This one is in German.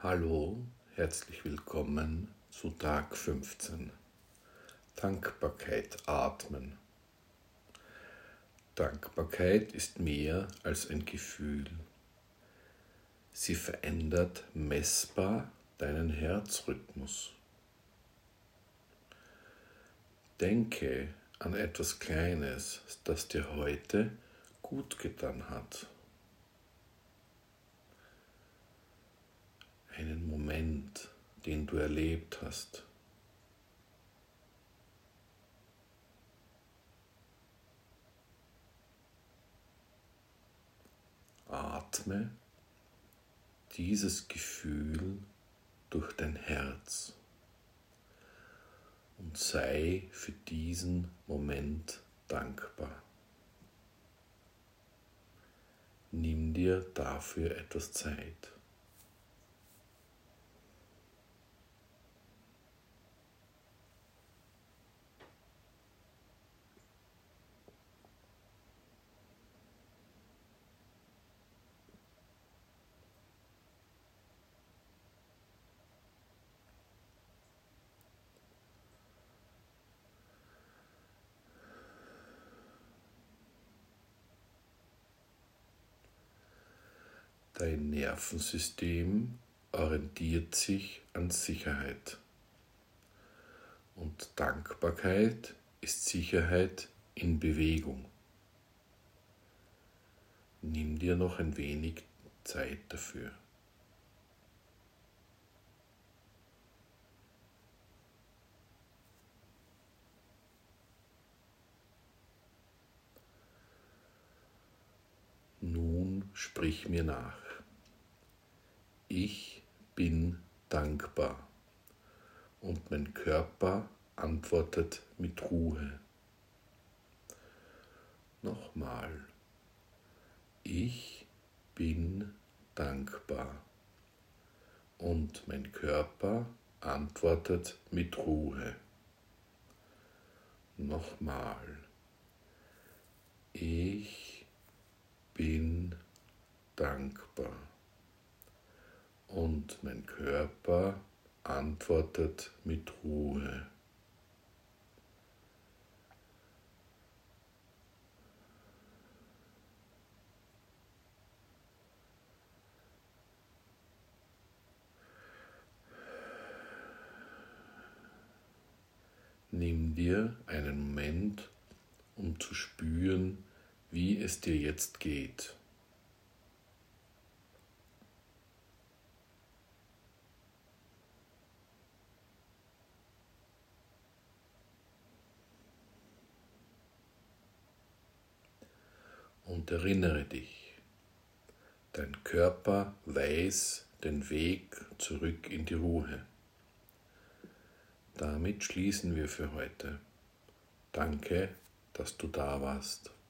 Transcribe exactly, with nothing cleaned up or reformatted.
Hallo, herzlich willkommen zu Tag fünfzehn. Dankbarkeit atmen. Dankbarkeit ist mehr als ein Gefühl. Sie verändert messbar deinen Herzrhythmus. Denke an etwas Kleines, das dir heute gut getan hat. Einen Moment, den du erlebt hast. Atme dieses Gefühl durch dein Herz und sei für diesen Moment dankbar. Nimm dir dafür etwas Zeit. Dein Nervensystem orientiert sich an Sicherheit und Dankbarkeit ist Sicherheit in Bewegung. Nimm dir noch ein wenig Zeit dafür. Nun sprich mir nach. Ich bin dankbar und mein Körper antwortet mit Ruhe. Nochmal. Ich bin dankbar und mein Körper antwortet mit Ruhe. Nochmal. Ich bin dankbar und mein Körper antwortet mit Ruhe. Nimm dir einen Moment, um zu spüren, wie es dir jetzt geht. Und erinnere dich, dein Körper weiß den Weg zurück in die Ruhe. Damit schließen wir für heute. Danke, dass du da warst.